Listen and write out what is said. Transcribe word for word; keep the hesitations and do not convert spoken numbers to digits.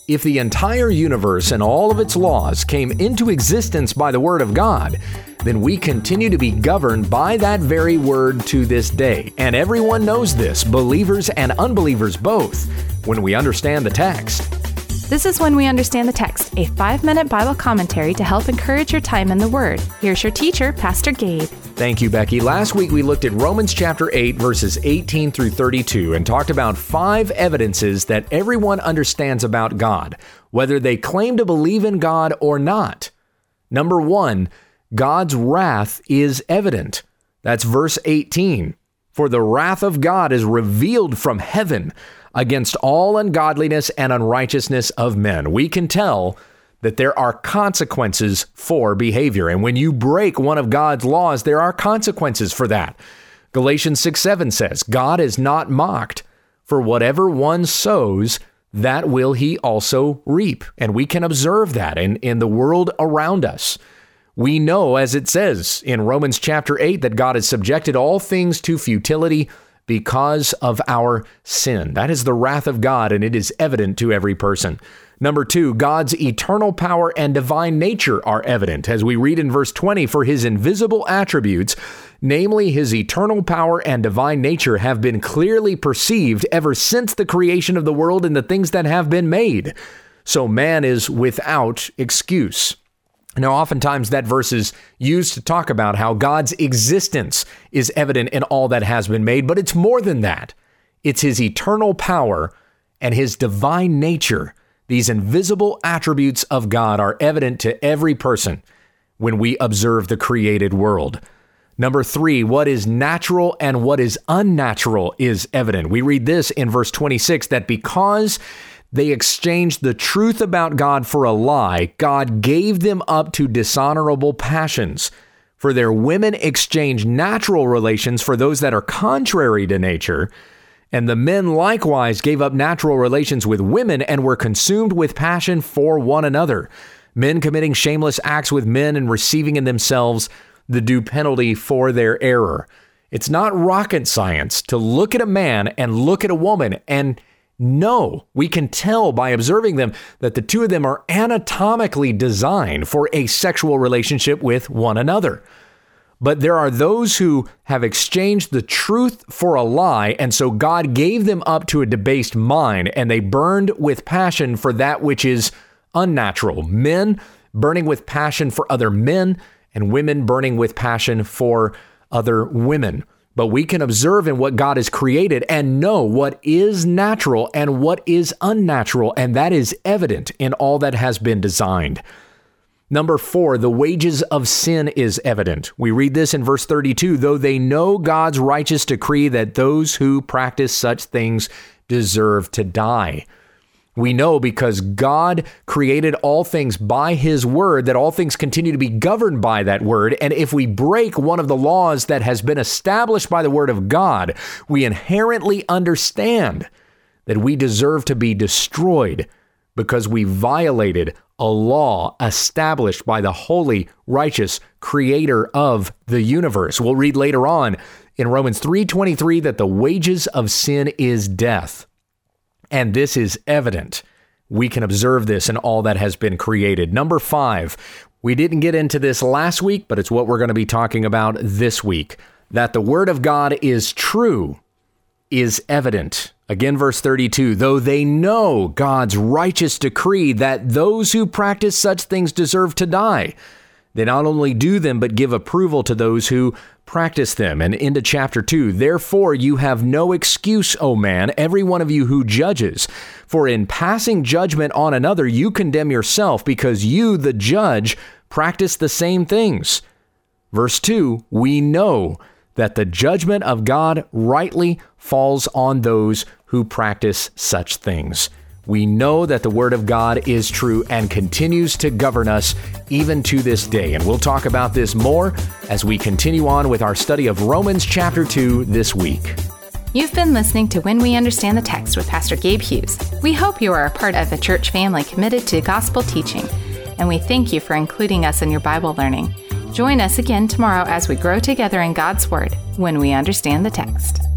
If the entire universe and all of its laws came into existence by the Word of God, then we continue to be governed by that very Word to this day. And everyone knows this, believers and unbelievers both, when we understand the text. This is When We Understand the Text, a five-minute Bible commentary to help encourage your time in the Word. Here's your teacher, Pastor Gabe. Thank you, Becky. Last week we looked at Romans chapter eight, verses eighteen through thirty-two, and talked about five evidences that everyone understands about God, whether they claim to believe in God or not. Number one, God's wrath is evident. That's verse eighteen. For the wrath of God is revealed from heaven against all ungodliness and unrighteousness of men. We can tell that there are consequences for behavior. And when you break one of God's laws, there are consequences for that. Galatians six seven says, God is not mocked, for whatever one sows, that will he also reap. And we can observe that in, in the world around us. We know, as it says in Romans chapter eight, that God has subjected all things to futility because of our sin. That is the wrath of God, and it is evident to every person. Number two, God's eternal power and divine nature are evident. As we read in verse twenty, for his invisible attributes, namely his eternal power and divine nature, have been clearly perceived ever since the creation of the world and the things that have been made. So man is without excuse. Now, oftentimes that verse is used to talk about how God's existence is evident in all that has been made, but it's more than that. It's his eternal power and his divine nature. These invisible attributes of God are evident to every person when we observe the created world. Number three, what is natural and what is unnatural is evident. We read this in verse twenty-six, that because they exchanged the truth about God for a lie, God gave them up to dishonorable passions. For their women exchanged natural relations for those that are contrary to nature, and the men likewise gave up natural relations with women and were consumed with passion for one another, men committing shameless acts with men and receiving in themselves the due penalty for their error. It's not rocket science to look at a man and look at a woman and know, we can tell by observing them that the two of them are anatomically designed for a sexual relationship with one another. But there are those who have exchanged the truth for a lie, and so God gave them up to a debased mind, and they burned with passion for that which is unnatural. Men burning with passion for other men, and women burning with passion for other women. But we can observe in what God has created and know what is natural and what is unnatural, and that is evident in all that has been designed. Number four, the wages of sin is evident. We read this in verse thirty-two, though they know God's righteous decree that those who practice such things deserve to die. We know because God created all things by his word that all things continue to be governed by that word. And if we break one of the laws that has been established by the word of God, we inherently understand that we deserve to be destroyed because we violated a law established by the holy, righteous creator of the universe. We'll read later on in Romans three twenty-three that the wages of sin is death. And this is evident. We can observe this in all that has been created. Number five, we didn't get into this last week, but it's what we're going to be talking about this week. That the word of God is true is evident. Again, verse thirty-two, though they know God's righteous decree that those who practice such things deserve to die, they not only do them, but give approval to those who practice them. And into chapter two, therefore you have no excuse, O man, every one of you who judges. For in passing judgment on another, you condemn yourself, because you, the judge, practice the same things. Verse two, we know that the judgment of God rightly falls on those who practice such things. We know that the word of God is true and continues to govern us even to this day. And we'll talk about this more as we continue on with our study of Romans chapter two this week. You've been listening to When We Understand the Text with Pastor Gabe Hughes. We hope you are a part of a church family committed to gospel teaching, and we thank you for including us in your Bible learning. Join us again tomorrow as we grow together in God's Word when we understand the text.